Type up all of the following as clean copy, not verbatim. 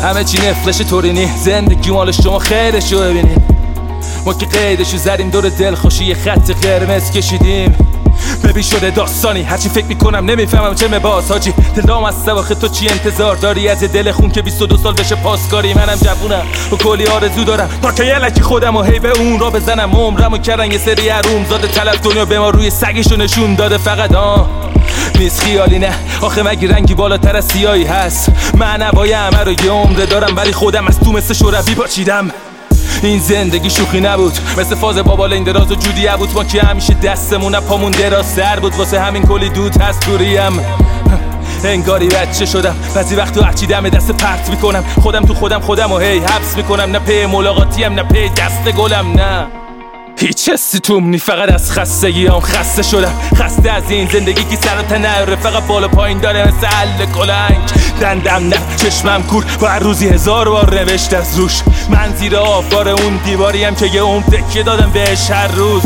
همه چی نفلش تورینی، زندگی مال شما خیرشو ببینین. ما که قیدشو زدیم دور دل خوشی یه خط قرمز کشیدیم. ببین شده داستانی هرچی فکر میکنم نمیفهمم چه مباز حاجی. دلام از سواخ تو چی انتظار داری از دل خون که 22 سال بشه پاسکاری. منم جوونم و کلی آرزو دارم تا که یلکی خودم و هی به اون را بزنم. عمرمو کردن یه سری حروم زاده طلب دنیا به ما روی سگشو نشون داده. فقط نیست خیالی نه آخه مگه رنگی بالاتر از سیاهی هست. من هوای همه رو یه عمره دارم ولی خودم از تو مثل شوروی پاچیدم. این زندگی شوخی نبود مثل فاز بابا لنگ دراز و جودی بود. ما که همیشه دستمون پامون دراز سر بود واسه همین کلی دود هست دوریم. انگاری بچه شدم بعضی وقتا هرچی دم دست پرت میکنم. خودم تو خودم و هی حبس میکنم. نه پی ملاقاتیم نه پی دست گلم نه هیچ حسی توم نی. فقط از خستگی هم خسته شدم. خسته از این زندگی که سر و تنره فقط بالا پایین داره مثل حل کلنگ. دندم نه چشمم کور با هر روزی 1000 بار نوشت از روش. من زیر آبار اون دیواریم که یه عمر تکیه دادم بهش هر روز.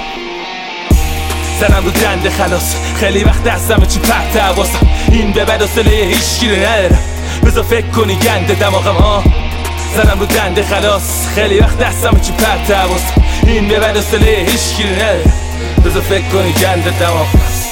زنم رو دنده خلاص خیلی وقت دستم چی پرت حواسم. این به بد اصله هیچ گیره ندارم بذار فکر کنی گنده دماغم زنم رو دنده خلاص خیلی وقت دستم چی پرت حواسم. این به بد اصله هیچ گیره ندارم بذار فکر کنی گنده دماغم.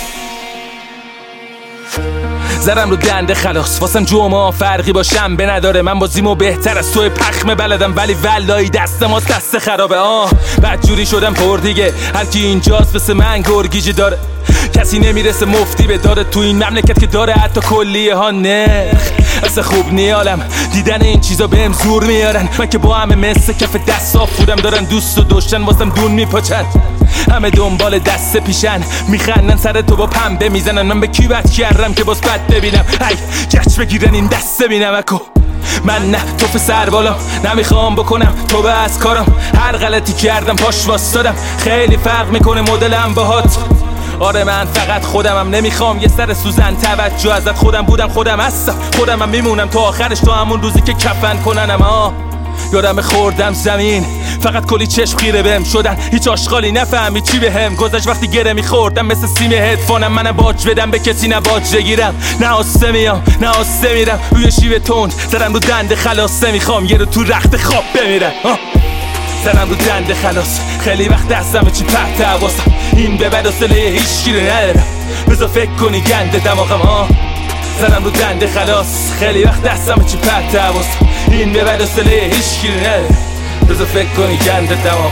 زرم رو دنده خلاص واسم جمعه فرقی با شنبه نداره. من بازیمو بهتر از توی پخمه بلدم ولی ولایی دست ما دست خرابه. بعد جوری شدم پر دیگه هر کی اینجاست مثل من گرگیجی داره. کسی نمیرسه مفتی به داره تو این مملکت که داره حتی کلیه ها نرخ. اصلا خوب نیالم دیدن این چیزا بهم زور میارن. من که با همه مثل کف دست صاف بودم دارن دوست و دشمن واسم دون میپاچن. همه دنبال دست پیشن میخندن سر تو با پنبه میزنن. من به کی بد کردم که باز بد ببینم. ای گچ بگیرن این دست ببینم اکو من نه توف سر بالام نمیخوام بکنم توبه از کارم. هر غلطی کردم پاش واسدادم. خیلی فرق میکنه مدلم باهات. آره من فقط خودمم نمیخوام یه سر سوزن توجه ازت. خودم بودم خودم هستم خودمم میمونم تا آخرش تا همون روزی که کفن کننم. یادم خوردم زمین فقط کلی چشم خیره بهم شدن. هیچ آشغالی نفهمی چی بهم گذشت وقتی گره میخوردم مثل سیم هدفونم. منم باج بدم به کسی نه باج بگیرم. نه آسته میام نه آسته میرم روی شیب تند. زدم رو دنده خلاص نمیخوام یه رو تو رخت خواب بمیرم. زدم رو دنده خلاص خیلی وقت دستم چی پرت حواسم. این به بد اصله هیچ گیره ندارم بذار فکر کنی گنده دماغم زدم رو دنده خلاص خیلی وقت دستم چی پرت حواسم. این به بد اصله هیچ گیره ندارم بذار فکر کنی گنده دماغم.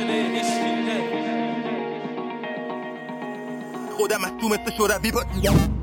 خودم از تو مثل شوروی پاچیدم.